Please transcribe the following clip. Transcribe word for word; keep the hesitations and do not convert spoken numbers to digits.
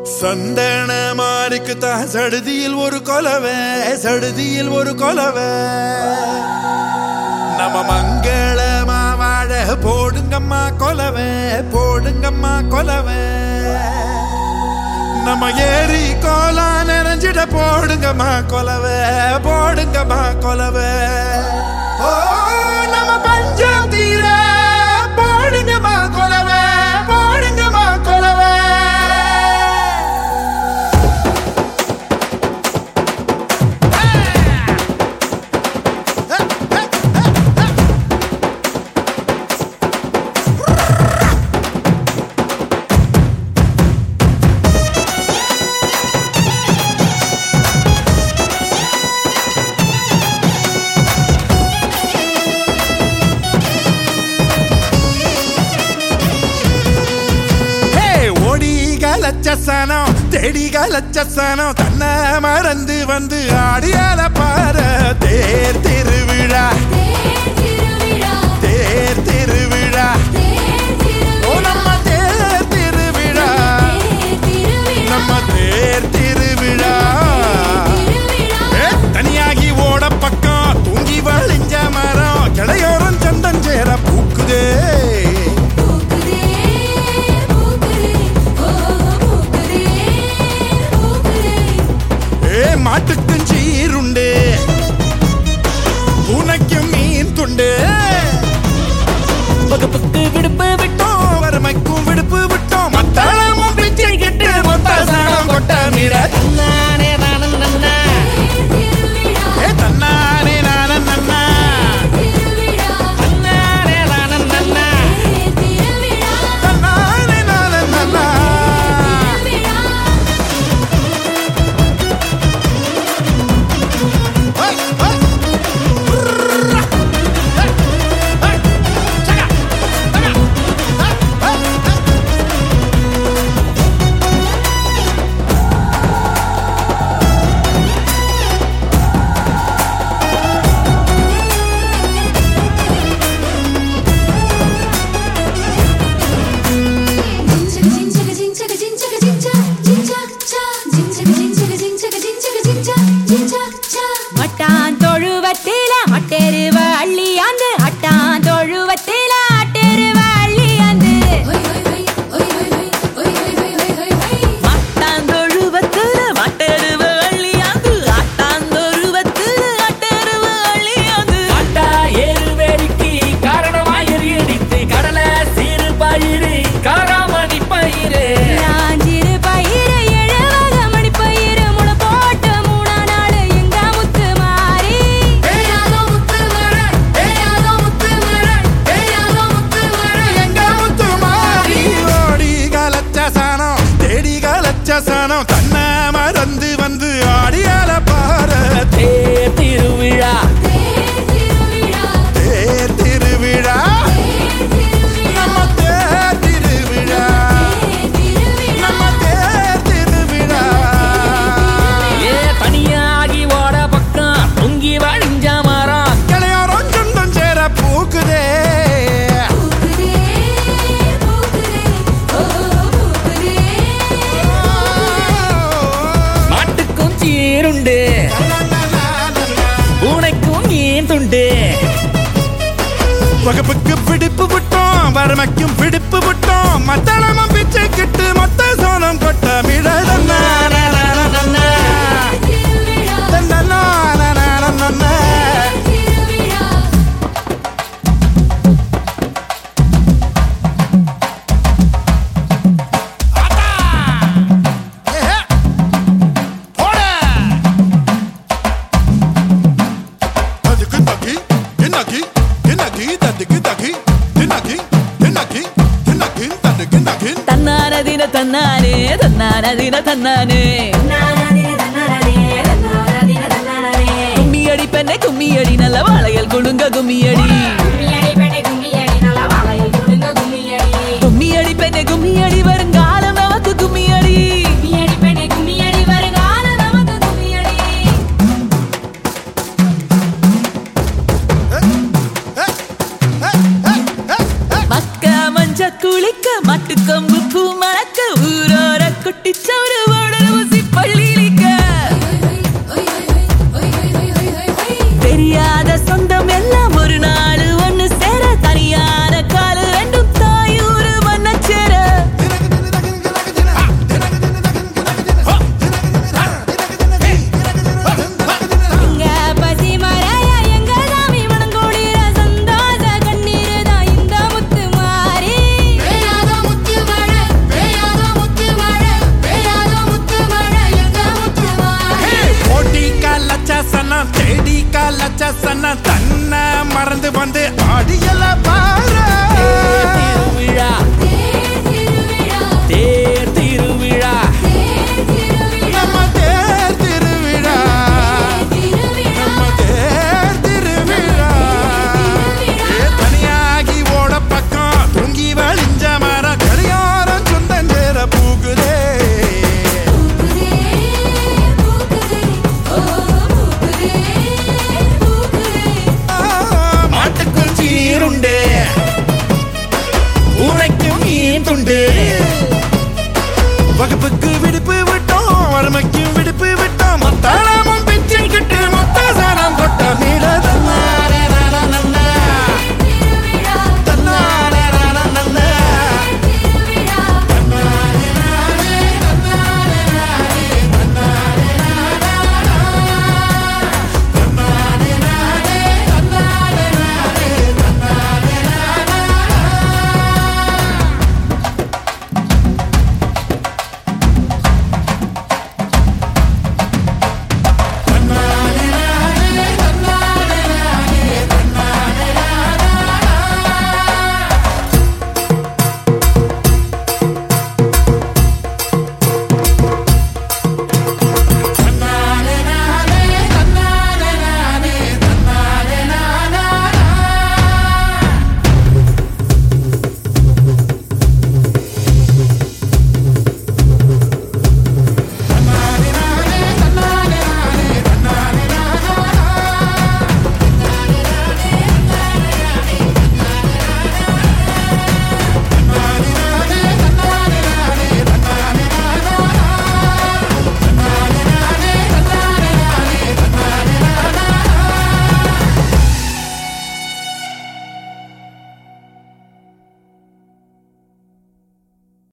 சந்தன மாறிக்குத்தா சடுதியில் ஒரு கொலவை சடுதியில் ஒரு கொலவை நம்ம மங்களமா வாழ போடுங்கம்மா கொலவை போடுங்கம்மா கொலவை நம்ம ஏரி கோலா நிறைஞ்சிட போடுங்கம்மா கொலவை போடுங்கம்மா கொலவை ஓ நம்ம பஞ்சம் தீர போடுங்கம்மா கொலவை போடுங்கம்மா கொலவை லட்சசனம் தேடிக லட்சசனம் தன்னை மறந்து வந்து ஆடியால பாரு தேர் திருவிழா தேர் திருவிழா ஓ நம்ம தேர் திருவிழா நம்ம தேர் திருவிழா தனியாகி ஓட பக்கம் தூங்கி வழிஞ்ச மரம் கிளையோரம் சந்தன் சேர பூக்குதே மாட்டுக்கும் சீருண்டு உனக்கும் மீன் துண்டு வகுப்புக்கு விடுப்பு விட்டோம் வறுமைக்கும் விடுப்பு விட்டோம் மத்தாளமும் பிச்சை கெட்டு மொத்த சாணம் கொட்ட மீற தன்னானே நானும் நன்னா ஏ தன்னானே நானும் நன்னா தன்னானே நானும் நன்னா தன்னானே நானும் நன்னா தன்னை மறந்து வந்து ஆடியால பாரு தேர் திருவிழா தேர் திருவிழா நம்ம தேர் திருவிழா நம்ம தேர் திருவிழா ஏ தனியாகி ஓட பக்கம் தொங்கி வழிஞ்ச மரம் கிளையோரம் சொந்தம் சேர பூக்குதே உனக்கும் மீன் துண்டு வகுப்புக்கு பிடிப்பு விட்டோம் வறுமைக்கும் பிடிப்பு விட்டோம் மத்தளமும் பிச்சை கிட்டு மொத்த சோனம் கொட்ட மிழ தன்னானதின தன்னானே தன்னானதின தன்னானே கும்மியடி பெண்ணை கும்மியடி நல்ல வாழையல் குழுங்க கும்மியடி கும்மியடி பெண்ணை கும்மியடி வருங்காலம் நமக்கு கும்மியடி மக்க மஞ்ச குளிக்க மாட்டு கொம்பு பூ மணக்க ஊரோர குட்டி சவுறு ஓடர ஊசி பள்ளியிலிக்க தெரியாத சொந்தம் எல்லாம் ஒரு நாள் ஒண்ணு சேர தனியான காலு ரெண்டும் தாயூரு மண்ண சேர எங்க பசி மராயா எங்க சாமி மனங்கோடிர சந்தோஷ கண்ணீர் தான் இந்த முத்து மாறி பேயாத முத்து மழை பேயாத முத்து மழை பேயாத முத்து மழை எங்க முத்து மாறி கோடி காலச்ச சன தேடி காலச்ச சன தன்னை மறந்து வந்து ஆடியல பாரு திருவிழா தேர் திருவிழா நம்ம தேர் திருவிழா நம்ம தேர் திருவிழா ஏ தனியாகி ஓட பக்கம் தூங்கி வழிஞ்ச மரம் கரியாரம் சொந்தஞ்சேர பூகுதே மாட்டுக்கும் சீருண்டு ஊரைக்கும் மீன் துண்டு வகுப்புக்கு விடுப்பு விட்டோம் வறுமைக்கும் விடுப்பு விட்டோம் மத்தாள